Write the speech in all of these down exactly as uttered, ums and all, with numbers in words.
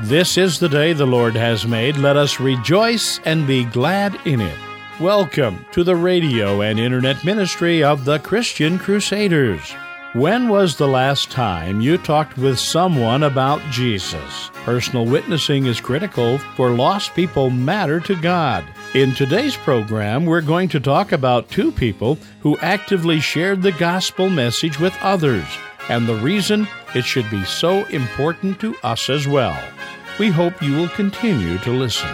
This is the day the Lord has made. Let us rejoice and be glad in it. Welcome to the radio and internet ministry of the Christian Crusaders. When was the last time you talked with someone about Jesus? Personal witnessing is critical, for lost people matter to God. In today's program, we're going to talk about two people who actively shared the gospel message with others, and the reason it should be so important to us as well. We hope you will continue to listen.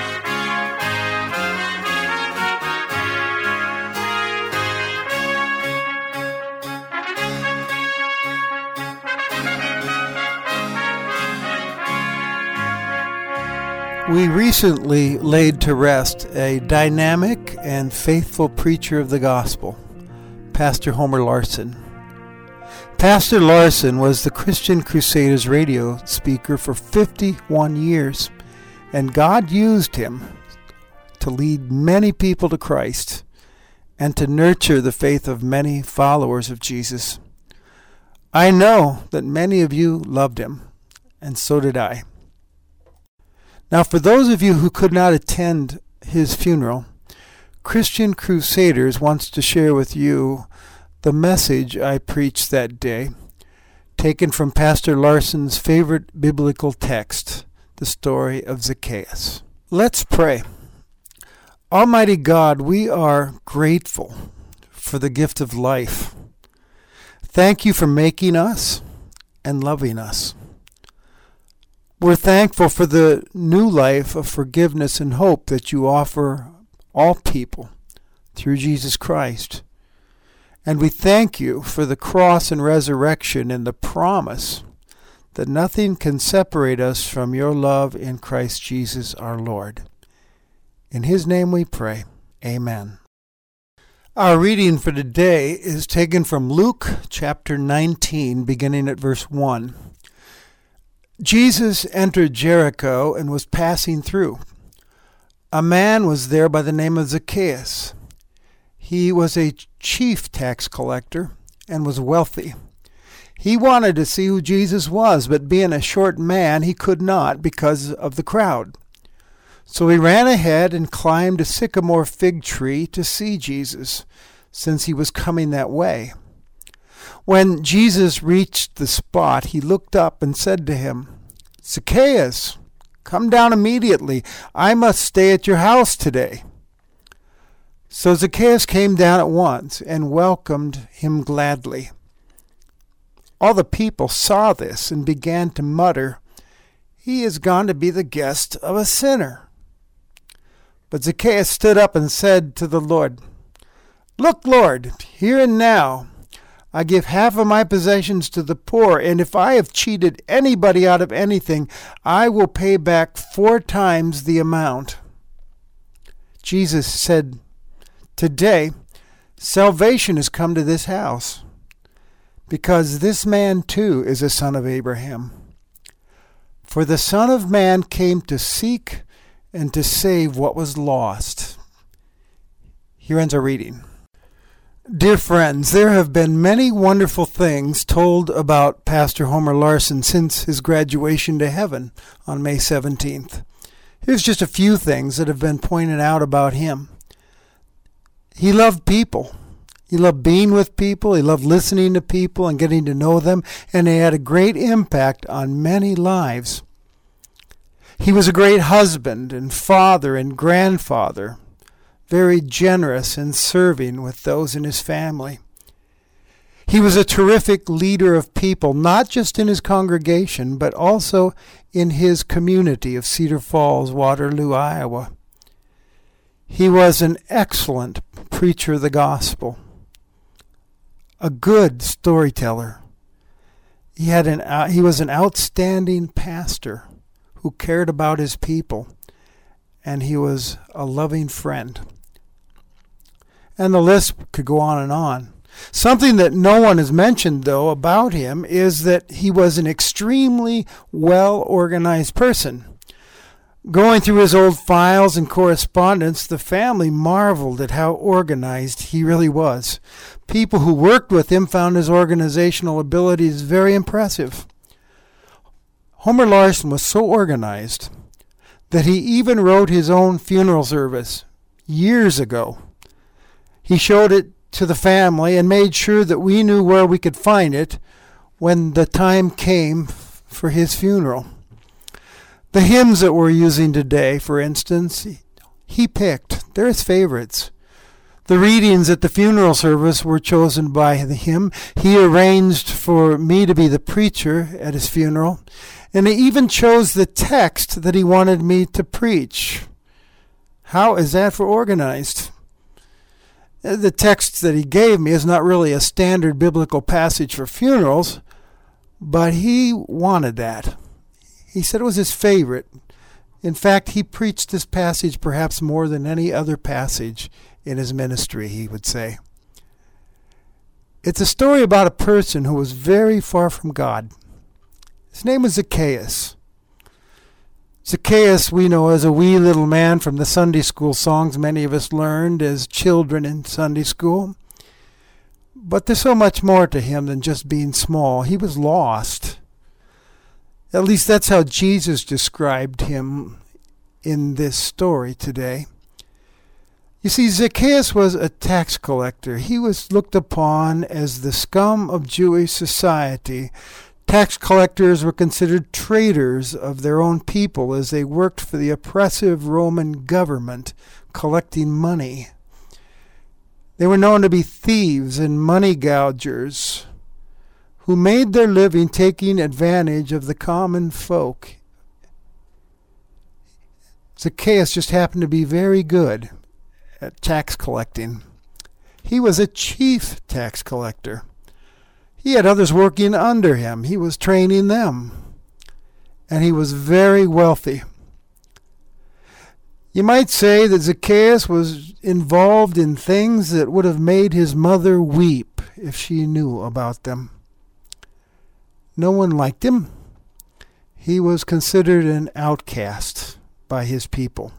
We recently laid to rest a dynamic and faithful preacher of the gospel, Pastor Homer Larson. Pastor Larson was the Christian Crusaders radio speaker for fifty-one years, and God used him to lead many people to Christ and to nurture the faith of many followers of Jesus. I know that many of you loved him, and so did I. Now, for those of you who could not attend his funeral, Christian Crusaders wants to share with you the message I preached that day, taken from Pastor Larson's favorite biblical text, the story of Zacchaeus. Let's pray. Almighty God, we are grateful for the gift of life. Thank you for making us and loving us. We're thankful for the new life of forgiveness and hope that you offer all people through Jesus Christ. And we thank you for the cross and resurrection and the promise that nothing can separate us from your love in Christ Jesus our Lord. In his name we pray. Amen. Our reading for today is taken from Luke chapter nineteen, beginning at verse one. Jesus entered Jericho and was passing through. A man was there by the name of Zacchaeus. He was a chief tax collector and was wealthy. He wanted to see who Jesus was, but being a short man, he could not because of the crowd. So he ran ahead and climbed a sycamore fig tree to see Jesus, since he was coming that way. When Jesus reached the spot, he looked up and said to him, "Zacchaeus, come down immediately. I must stay at your house today." So Zacchaeus came down at once and welcomed him gladly. All the people saw this and began to mutter, "He is gone to be the guest of a sinner." But Zacchaeus stood up and said to the Lord, "Look, Lord, here and now I give half of my possessions to the poor, and if I have cheated anybody out of anything, I will pay back four times the amount." Jesus said, "Today, salvation has come to this house, because this man too is a son of Abraham. For the Son of Man came to seek and to save what was lost." Here ends our reading. Dear friends, there have been many wonderful things told about Pastor Homer Larson since his graduation to heaven on May seventeenth. Here's just a few things that have been pointed out about him. He loved people. He loved being with people. He loved listening to people and getting to know them. And he had a great impact on many lives. He was a great husband and father and grandfather, very generous and serving with those in his family. He was a terrific leader of people, not just in his congregation, but also in his community of Cedar Falls, Waterloo, Iowa. He was an excellent preacher of the gospel, a good storyteller. He had an uh, he was an outstanding pastor who cared about his people, and he was a loving friend. And the list could go on and on. Something that no one has mentioned, though, about him is that he was an extremely well-organized person. Going through his old files and correspondence, the family marveled at how organized he really was. People who worked with him found his organizational abilities very impressive. Homer Larson was so organized that he even wrote his own funeral service years ago. He showed it to the family and made sure that we knew where we could find it when the time came for his funeral. The hymns that we're using today, for instance, he picked. They're his favorites. The readings at the funeral service were chosen by the hymn. He arranged for me to be the preacher at his funeral, and he even chose the text that he wanted me to preach. How is that for organized? The text that he gave me is not really a standard biblical passage for funerals, but he wanted that. He said it was his favorite. In fact, he preached this passage perhaps more than any other passage in his ministry, he would say. It's a story about a person who was very far from God. His name was Zacchaeus. Zacchaeus we know as a wee little man from the Sunday school songs many of us learned as children in Sunday school. But there's so much more to him than just being small. He was lost. At least that's how Jesus described him in this story today. You see, Zacchaeus was a tax collector. He was looked upon as the scum of Jewish society. Tax collectors were considered traitors of their own people as they worked for the oppressive Roman government, collecting money. They were known to be thieves and money gougers who made their living taking advantage of the common folk. Zacchaeus just happened to be very good at tax collecting. He was a chief tax collector. He had others working under him. He was training them. And he was very wealthy. You might say that Zacchaeus was involved in things that would have made his mother weep if she knew about them. No one liked him. He was considered an outcast by his people.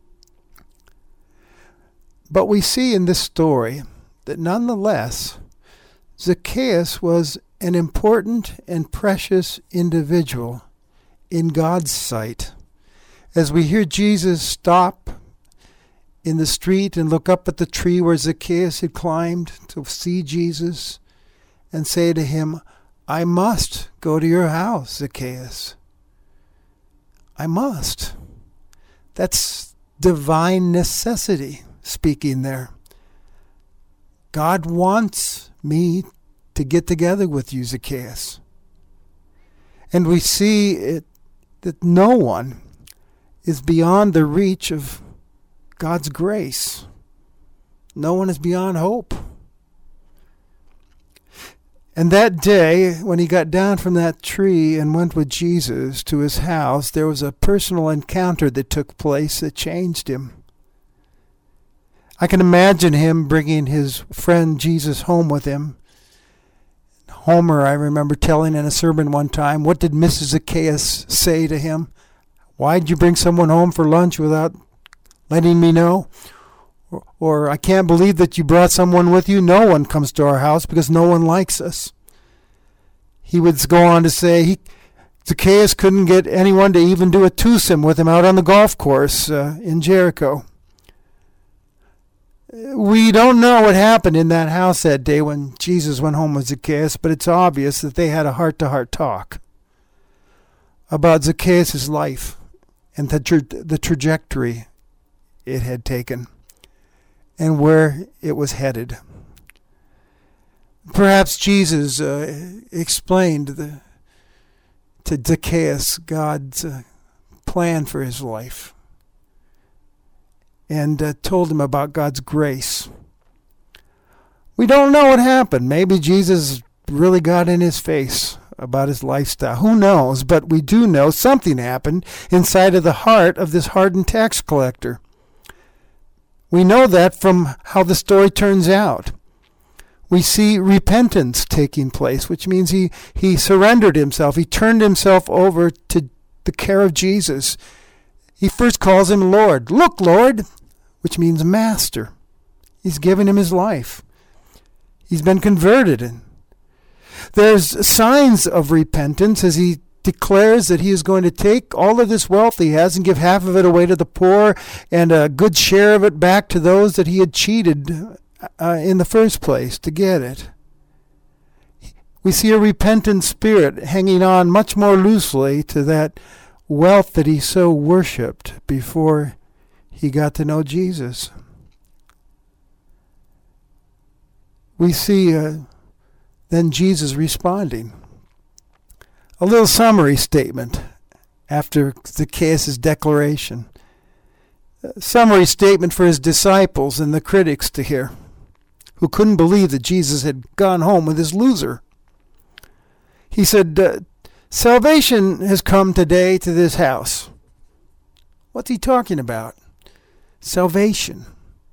But we see in this story that nonetheless, Zacchaeus was an important and precious individual in God's sight. As we hear Jesus stop in the street and look up at the tree where Zacchaeus had climbed to see Jesus and say to him, I must go to your house, Zacchaeus. I must. That's divine necessity speaking there. God wants me to get together with you, Zacchaeus. And we see it, that no one is beyond the reach of God's grace. No one is beyond hope. And that day, when he got down from that tree and went with Jesus to his house, there was a personal encounter that took place that changed him. I can imagine him bringing his friend Jesus home with him. Homer, I remember telling in a sermon one time, what did Missus Zacchaeus say to him? Why'd you bring someone home for lunch without letting me know? Or, or I can't believe that you brought someone with you. No one comes to our house because no one likes us. He would go on to say he, Zacchaeus couldn't get anyone to even do a twosome with him out on the golf course uh, in Jericho. We don't know what happened in that house that day when Jesus went home with Zacchaeus, but it's obvious that they had a heart-to-heart talk about Zacchaeus' life and the, tra- the trajectory it had taken and where it was headed. Perhaps Jesus uh, explained the, to Zacchaeus God's uh, plan for his life and uh, told him about God's grace. We don't know what happened. Maybe Jesus really got in his face about his lifestyle. Who knows? But we do know something happened inside of the heart of this hardened tax collector. We know that from how the story turns out. We see repentance taking place, which means he, he surrendered himself. He turned himself over to the care of Jesus. He first calls him Lord. Look, Lord, which means master. He's given him his life. He's been converted. And there's signs of repentance as he declares that he is going to take all of this wealth he has and give half of it away to the poor and a good share of it back to those that he had cheated uh, in the first place to get it. We see a repentant spirit hanging on much more loosely to that wealth that he so worshipped before he got to know Jesus. We see uh, then Jesus responding. A little summary statement after Zacchaeus' declaration. A summary statement for his disciples and the critics to hear, who couldn't believe that Jesus had gone home with this loser. He said, uh, salvation has come today to this house. What's he talking about? Salvation.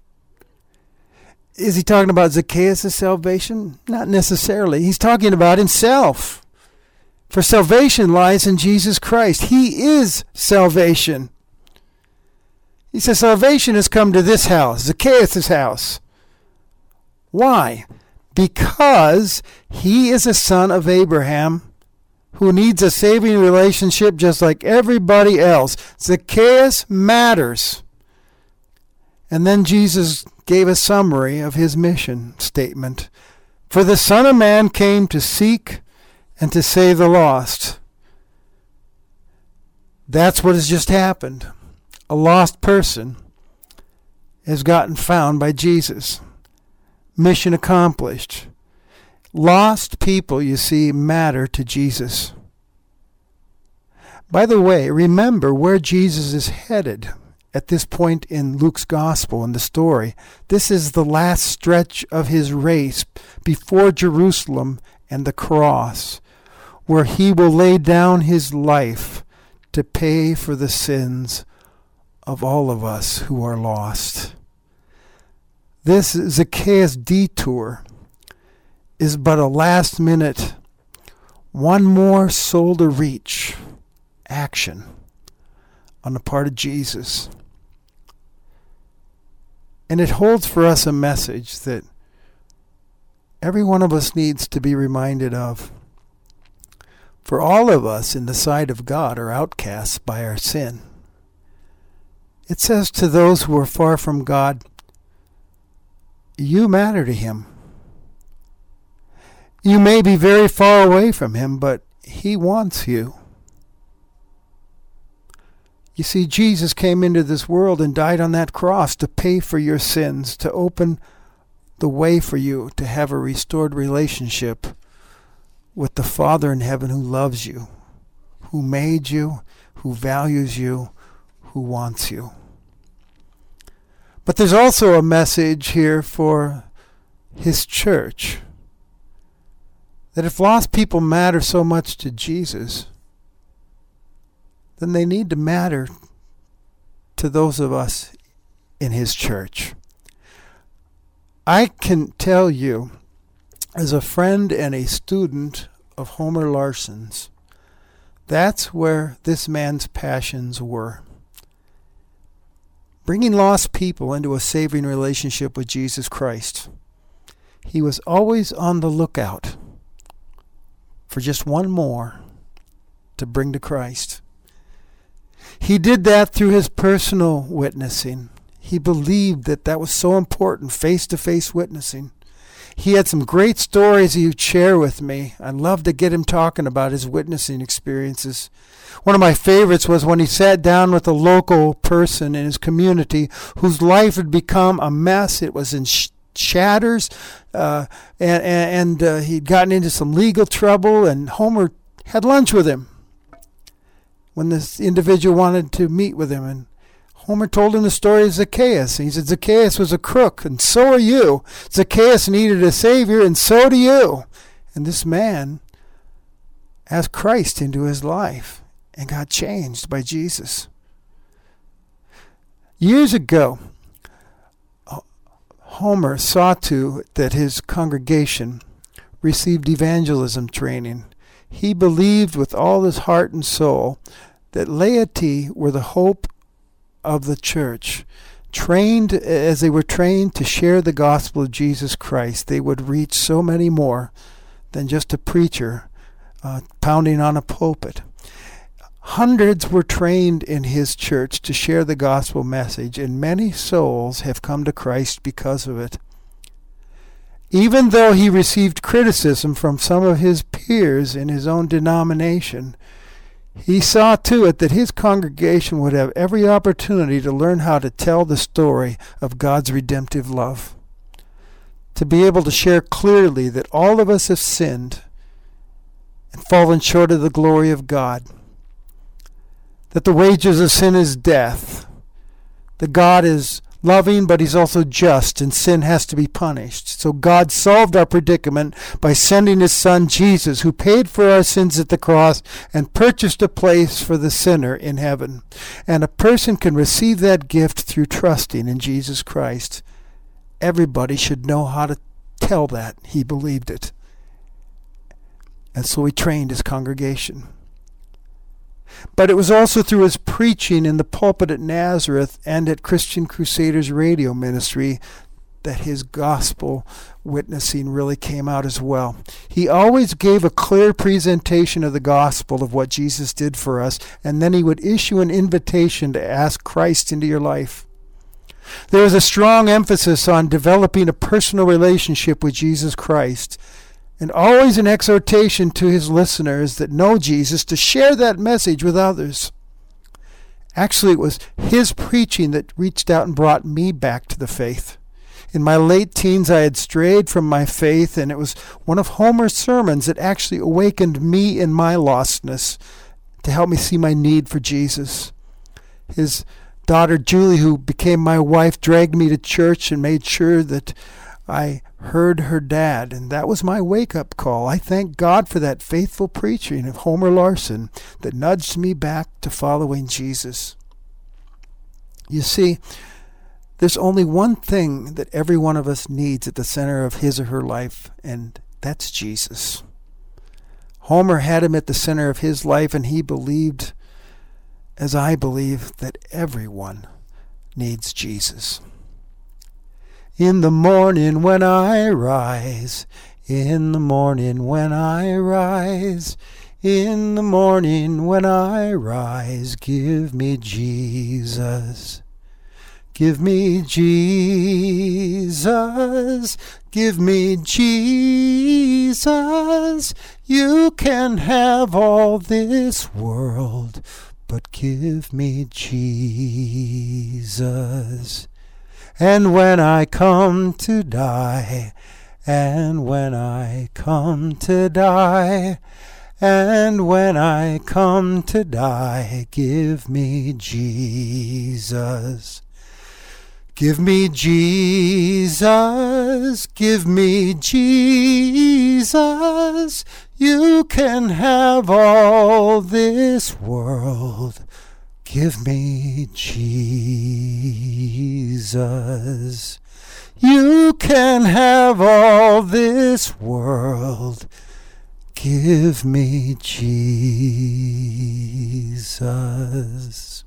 Is he talking about Zacchaeus' salvation? Not necessarily. He's talking about himself. For salvation lies in Jesus Christ. He is salvation. He says salvation has come to this house, Zacchaeus' house. Why? Because he is a son of Abraham who needs a saving relationship just like everybody else. Zacchaeus matters. And then Jesus gave a summary of his mission statement. For the Son of Man came to seek and to save the lost. That's what has just happened. A lost person has gotten found by Jesus. Mission accomplished. Lost people, you see, matter to Jesus. By the way, remember where Jesus is headed at this point in Luke's gospel in the story. This is the last stretch of his race before Jerusalem and the cross, where he will lay down his life to pay for the sins of all of us who are lost. This Zacchaeus detour is but a last minute, one more soul to reach action on the part of Jesus. And it holds for us a message that every one of us needs to be reminded of. For all of us in the sight of God are outcasts by our sin. It says to those who are far from God, you matter to him. You may be very far away from him, but he wants you. You see, Jesus came into this world and died on that cross to pay for your sins, to open the way for you to have a restored relationship with the Father in heaven who loves you, who made you, who values you, who wants you. But there's also a message here for his church, that if lost people matter so much to Jesus, then they need to matter to those of us in his church. I can tell you, as a friend and a student of Homer Larsen's, that's where this man's passions were. Bringing lost people into a saving relationship with Jesus Christ. He was always on the lookout for just one more to bring to Christ. He did that through his personal witnessing. He believed that that was so important, face-to-face witnessing. He had some great stories he would share with me. I'd love to get him talking about his witnessing experiences. One of my favorites was when he sat down with a local person in his community whose life had become a mess. It was in sh- shatters, uh, and, and uh, he'd gotten into some legal trouble, and Homer had lunch with him when this individual wanted to meet with him. And Homer told him the story of Zacchaeus. He said, Zacchaeus was a crook, and so are you. Zacchaeus needed a savior, and so do you. And this man asked Christ into his life and got changed by Jesus. Years ago, Homer saw to it that his congregation received evangelism training. He believed with all his heart and soul that laity were the hope of the church. Trained as they were trained to share the gospel of Jesus Christ, they would reach so many more than just a preacher uh, pounding on a pulpit. Hundreds were trained in his church to share the gospel message, and many souls have come to Christ because of it. Even though he received criticism from some of his peers in his own denomination, he saw to it that his congregation would have every opportunity to learn how to tell the story of God's redemptive love, to be able to share clearly that all of us have sinned and fallen short of the glory of God, that the wages of sin is death, that God is loving, but he's also just, and sin has to be punished. So God solved our predicament by sending his son Jesus, who paid for our sins at the cross and purchased a place for the sinner in heaven. And a person can receive that gift through trusting in Jesus Christ. Everybody should know how to tell that he believed it. And so he trained his congregation. But it was also through his preaching in the pulpit at Nazareth and at Christian Crusaders radio ministry that his gospel witnessing really came out as well. He always gave a clear presentation of the gospel of what Jesus did for us, and then he would issue an invitation to ask Christ into your life. There was a strong emphasis on developing a personal relationship with Jesus Christ, and always an exhortation to his listeners that know Jesus to share that message with others. Actually, it was his preaching that reached out and brought me back to the faith. In my late teens, I had strayed from my faith, and it was one of Homer's sermons that actually awakened me in my lostness to help me see my need for Jesus. His daughter Julie, who became my wife, dragged me to church and made sure that I heard her dad, and that was my wake-up call. I thank God for that faithful preaching of Homer Larson that nudged me back to following Jesus. You see, there's only one thing that every one of us needs at the center of his or her life, and that's Jesus. Homer had him at the center of his life, and he believed, as I believe, that everyone needs Jesus. In the morning when I rise, in the morning when I rise, in the morning when I rise, give me Jesus. Give me Jesus, give me Jesus. You can have all this world, but give me Jesus. And when I come to die, and when I come to die, and when I come to die, give me Jesus. Give me Jesus, give me Jesus. You can have all this world. Give me Jesus. You can have all this world. Give me Jesus.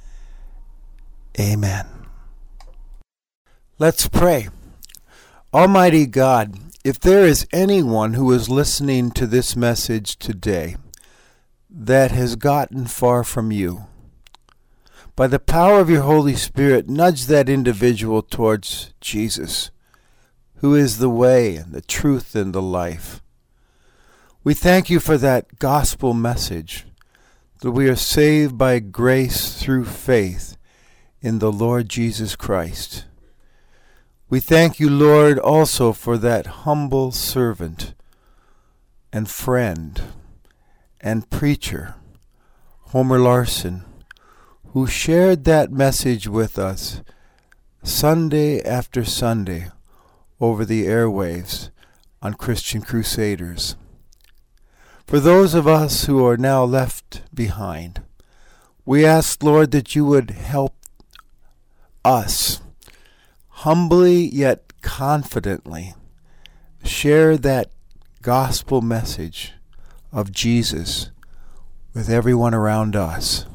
Amen. Let's pray. Almighty God, if there is anyone who is listening to this message today that has gotten far from you, by the power of your Holy Spirit, nudge that individual towards Jesus, who is the way and the truth and the life. We thank you for that gospel message, that we are saved by grace through faith in the Lord Jesus Christ. We thank you, Lord, also for that humble servant and friend and preacher, Homer Larson, who shared that message with us Sunday after Sunday over the airwaves on Christian Crusaders. For those of us who are now left behind, we ask, Lord, that you would help us humbly yet confidently share that gospel message of Jesus with everyone around us.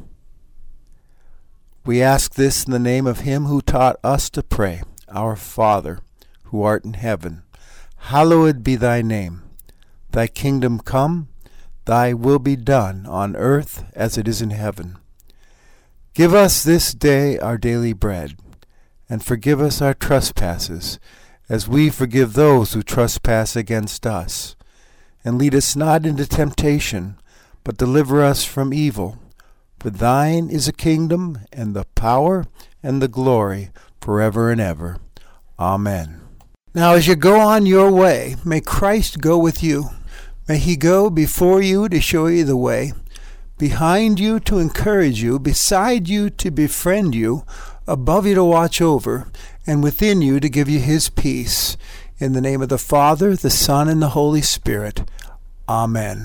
We ask this in the name of him who taught us to pray, Our Father, who art in heaven, hallowed be thy name. Thy kingdom come, Thy will be done on earth as it is in heaven. Give us this day our daily bread, and forgive us our trespasses, as we forgive those who trespass against us. And lead us not into temptation, but deliver us from evil. For thine is the kingdom, and the power, and the glory, forever and ever. Amen. Now as you go on your way, may Christ go with you. May he go before you to show you the way, behind you to encourage you, beside you to befriend you, above you to watch over, and within you to give you his peace. In the name of the Father, the Son, and the Holy Spirit. Amen.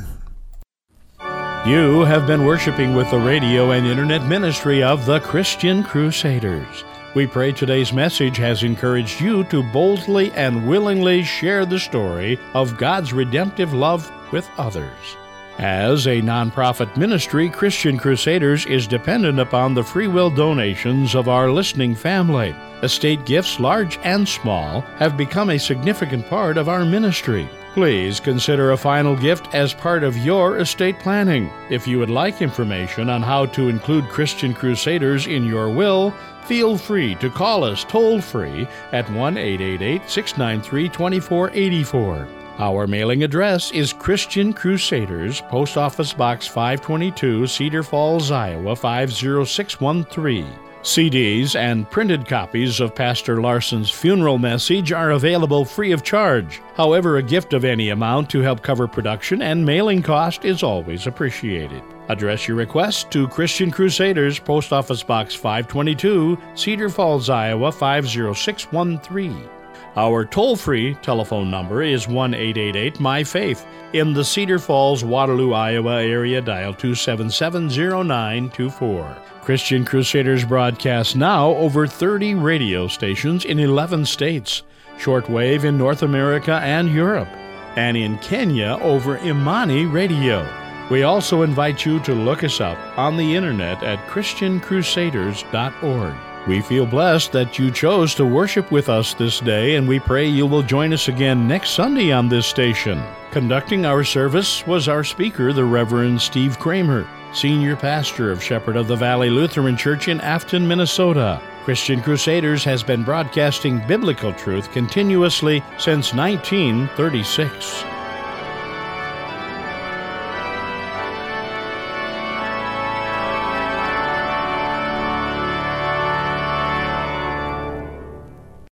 You have been worshiping with the radio and internet ministry of the Christian Crusaders. We pray today's message has encouraged you to boldly and willingly share the story of God's redemptive love with others. As a nonprofit ministry, Christian Crusaders is dependent upon the free will donations of our listening family. Estate gifts, large and small, have become a significant part of our ministry. Please consider a final gift as part of your estate planning. If you would like information on how to include Christian Crusaders in your will, feel free to call us toll-free at one eight eight eight, six nine three, two four eight four. Our mailing address is Christian Crusaders, Post Office Box five twenty-two, Cedar Falls, Iowa five zero six one three. C Ds and printed copies of Pastor Larson's funeral message are available free of charge. However, a gift of any amount to help cover production and mailing cost is always appreciated. Address your request to Christian Crusaders, Post Office Box five twenty-two, Cedar Falls, Iowa five zero six one three. Our toll-free telephone number is one eight eight eight, M Y FAITH. In the Cedar Falls, Waterloo, Iowa area, dial two seven seven, zero nine two four. Christian Crusaders broadcast now over thirty radio stations in eleven states, shortwave in North America and Europe, and in Kenya over Imani Radio. We also invite you to look us up on the internet at Christian Crusaders dot org. We feel blessed that you chose to worship with us this day, and we pray you will join us again next Sunday on this station. Conducting our service was our speaker, the Reverend Steve Kramer, Senior Pastor of Shepherd of the Valley Lutheran Church in Afton, Minnesota. Christian Crusaders has been broadcasting biblical truth continuously since nineteen thirty-six.